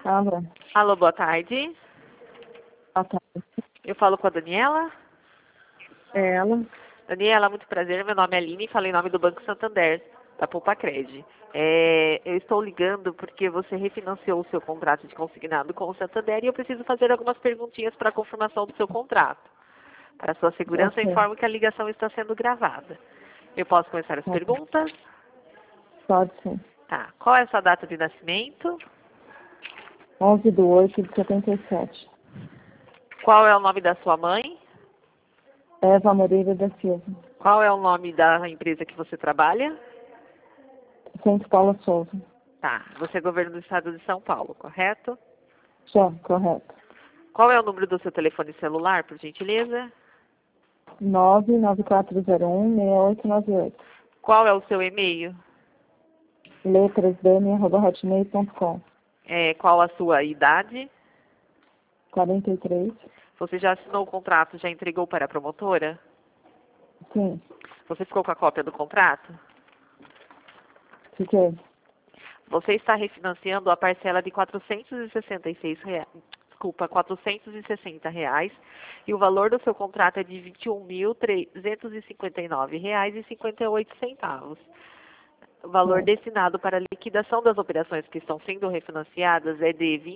Alô, Alô, boa tarde. boa tarde. Eu falo com a Daniela. É ela? Daniela, muito prazer. Meu nome é Aline e falo em nome do Banco Santander, da Poupacred. Eu estou ligando porque você refinanciou o seu contrato de consignado com o Santander e eu preciso fazer algumas perguntinhas para a confirmação do seu contrato. Para sua segurança, eu Ok, informo que a ligação está sendo gravada. Eu posso começar as tá. perguntas? Pode ser. Tá. Qual é a sua data de nascimento? 11/8/77. Qual é o nome da sua mãe? Eva Moreira da Silva. Qual é o nome da empresa que você trabalha? Centro Paula Souza. Tá. Você é governo do estado de São Paulo, correto? Já, correto. Qual é o número do seu telefone celular, por gentileza? 99401-6898. Qual é o seu e-mail? letrasdani@hotmail.com. Qual a sua idade? 43. Você já assinou o contrato, já entregou para a promotora? Sim, Você ficou com a cópia do contrato? fiquei. Você está refinanciando a parcela de R$ 466, desculpa, R$ 460, e o valor do seu contrato é de R$ 21.359,58. O valor Certo. destinado para a liquidação das operações que estão sendo refinanciadas é de R$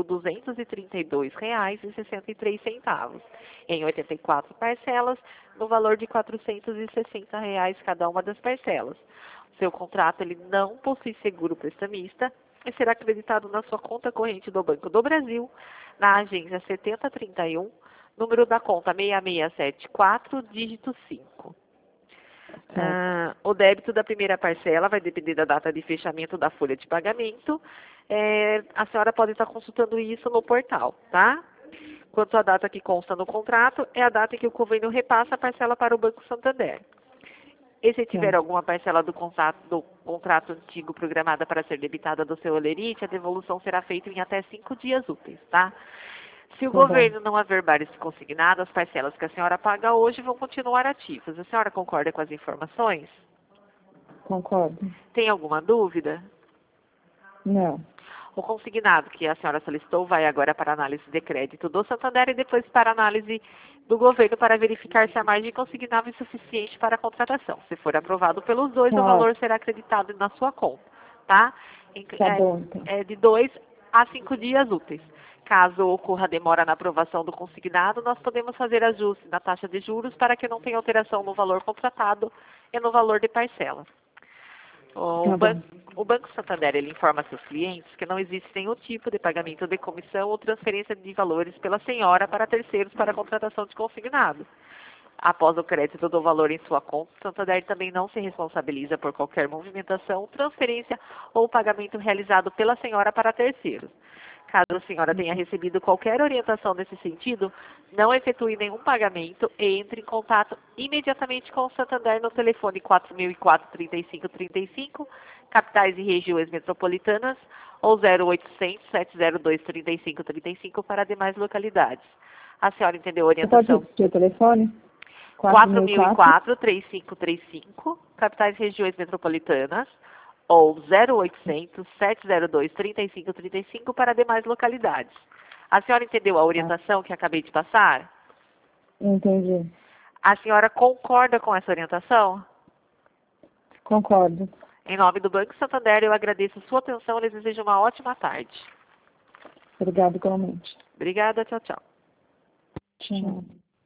20.232,63, em 84 parcelas, no valor de R$ 460 cada uma das parcelas. O seu contrato ele não possui seguro prestamista e será acreditado na sua conta corrente do Banco do Brasil, na agência 7031, número da conta 6674, dígito 5. O débito da primeira parcela vai depender da data de fechamento da folha de pagamento. A senhora pode estar consultando isso no portal, tá? Quanto à data que consta no contrato, é a data em que o governo repassa a parcela para o Banco Santander. E se tiver Certo. alguma parcela do contrato antigo programada para ser debitada do seu holerite, a devolução será feita em até 5 dias úteis, tá? Se o Tá bom. governo não averbar esse consignado, as parcelas que a senhora paga hoje vão continuar ativas. A senhora concorda com as informações? Concordo. Tem alguma dúvida? Não. O consignado que a senhora solicitou vai agora para análise de crédito do Santander e depois para análise do governo para verificar se a margem consignável é suficiente para a contratação. Se for aprovado pelos dois, o Tá, valor será acreditado na sua conta, tá? tá bom, então. É de 2 a 5 dias úteis. Caso ocorra demora na aprovação do consignado, nós podemos fazer ajuste na taxa de juros para que não tenha alteração no valor contratado e no valor de parcela. O Tá bom. Banco Santander ele informa seus clientes que não existe nenhum tipo de pagamento de comissão ou transferência de valores pela senhora para terceiros para a contratação de consignado. Após o crédito do valor em sua conta, o Santander também não se responsabiliza por qualquer movimentação, transferência ou pagamento realizado pela senhora para terceiros. Caso a senhora tenha recebido qualquer orientação nesse sentido, não efetue nenhum pagamento e entre em contato imediatamente com o Santander no telefone 4004-3535, capitais e regiões metropolitanas, ou 0800-702-3535 para demais localidades. A senhora entendeu a Você pode orientação? repetir o telefone? 4004. 4004-3535, capitais e regiões metropolitanas, ou 0800-702-3535 para demais localidades. A senhora entendeu a Tá. orientação que acabei de passar? Entendi. A senhora concorda com essa orientação? Concordo. Em nome do Banco Santander, eu agradeço a sua atenção e lhes desejo uma ótima tarde. Obrigado, igualmente. Obrigada, tchau, tchau. Tchau.